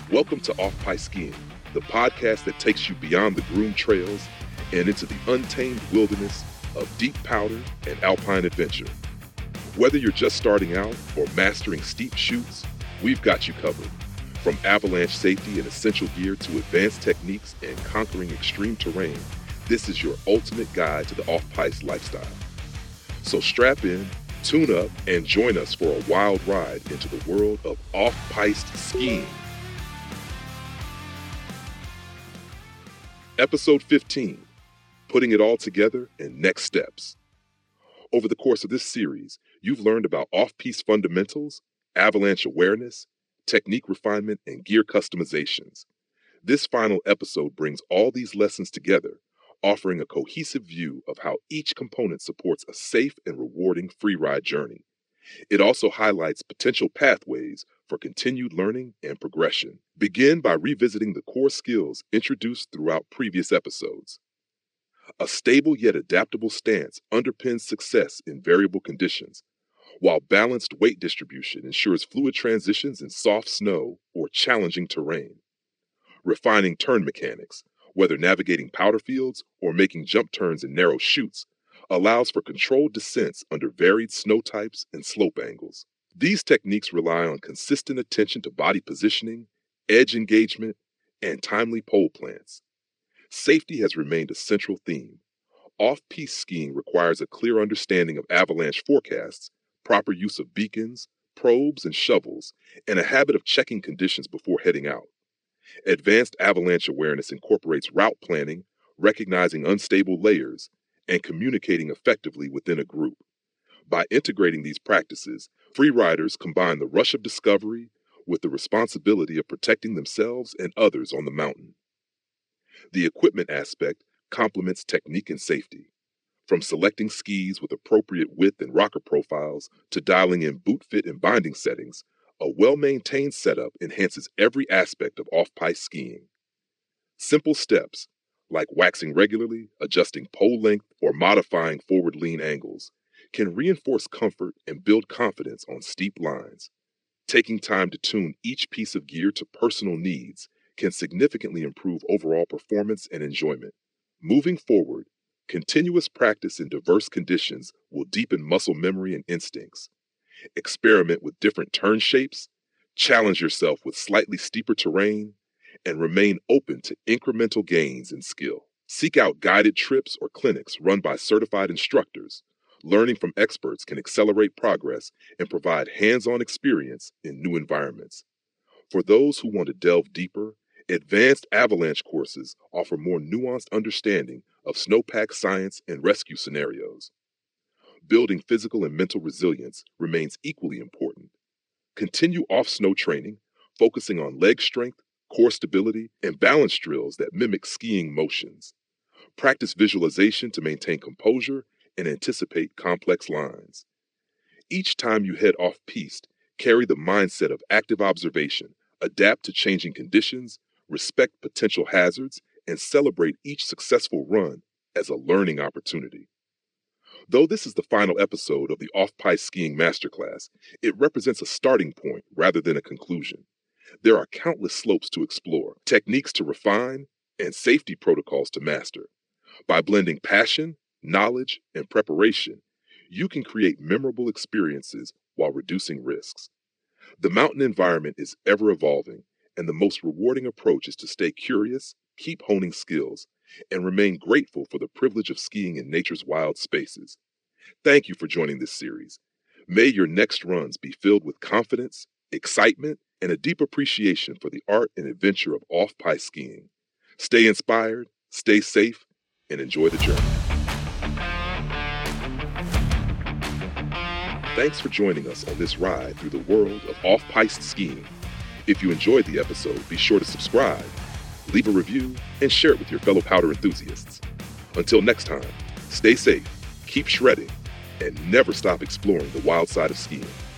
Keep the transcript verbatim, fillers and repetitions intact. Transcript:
Welcome to Off-Piste Skiing, the podcast that takes you beyond the groomed trails and into the untamed wilderness of deep powder and alpine adventure. Whether you're just starting out or mastering steep chutes, we've got you covered. From avalanche safety and essential gear to advanced techniques and conquering extreme terrain, this is your ultimate guide to the off-piste lifestyle. So strap in, tune up, and join us for a wild ride into the world of off-piste skiing. Episode fifteen, Putting It All Together and Next Steps. Over the course of this series, you've learned about off-piste fundamentals, avalanche awareness, technique refinement, and gear customizations. This final episode brings all these lessons together, offering a cohesive view of how each component supports a safe and rewarding freeride journey. It also highlights potential pathways for continued learning and progression. Begin by revisiting the core skills introduced throughout previous episodes. A stable yet adaptable stance underpins success in variable conditions, while balanced weight distribution ensures fluid transitions in soft snow or challenging terrain. Refining turn mechanics, whether navigating powder fields or making jump turns in narrow chutes, allows for controlled descents under varied snow types and slope angles. These techniques rely on consistent attention to body positioning, edge engagement, and timely pole plants. Safety has remained a central theme. Off-piste skiing requires a clear understanding of avalanche forecasts, proper use of beacons, probes, and shovels, and a habit of checking conditions before heading out. Advanced avalanche awareness incorporates route planning, recognizing unstable layers, and communicating effectively within a group. By integrating these practices, freeriders combine the rush of discovery with the responsibility of protecting themselves and others on the mountain. The equipment aspect complements technique and safety. From selecting skis with appropriate width and rocker profiles to dialing in boot fit and binding settings, a well-maintained setup enhances every aspect of off-piste skiing. Simple steps, like waxing regularly, adjusting pole length, or modifying forward lean angles, can reinforce comfort and build confidence on steep lines. Taking time to tune each piece of gear to personal needs can significantly improve overall performance and enjoyment. Moving forward, continuous practice in diverse conditions will deepen muscle memory and instincts. Experiment with different turn shapes, challenge yourself with slightly steeper terrain, and remain open to incremental gains in skill. Seek out guided trips or clinics run by certified instructors. Learning from experts can accelerate progress and provide hands-on experience in new environments. For those who want to delve deeper, advanced avalanche courses offer more nuanced understanding of snowpack science and rescue scenarios. Building physical and mental resilience remains equally important. Continue off-snow training, focusing on leg strength, core stability, and balance drills that mimic skiing motions. Practice visualization to maintain composure and anticipate complex lines. Each time you head off-piste, carry the mindset of active observation, adapt to changing conditions, respect potential hazards, and celebrate each successful run as a learning opportunity. Though this is the final episode of the Off-Piste Skiing Masterclass, it represents a starting point rather than a conclusion. There are countless slopes to explore, techniques to refine, and safety protocols to master. By blending passion, knowledge, and preparation, you can create memorable experiences while reducing risks. The mountain environment is ever evolving, and the most rewarding approach is to stay curious, keep honing skills, and remain grateful for the privilege of skiing in nature's wild spaces. Thank you for joining this series. May your next runs be filled with confidence, excitement, and a deep appreciation for the art and adventure of off-piste skiing. Stay inspired, stay safe, and enjoy the journey. Thanks for joining us on this ride through the world of off-piste skiing. If you enjoyed the episode, be sure to subscribe, leave a review, and share it with your fellow powder enthusiasts. Until next time, stay safe, keep shredding, and never stop exploring the wild side of skiing.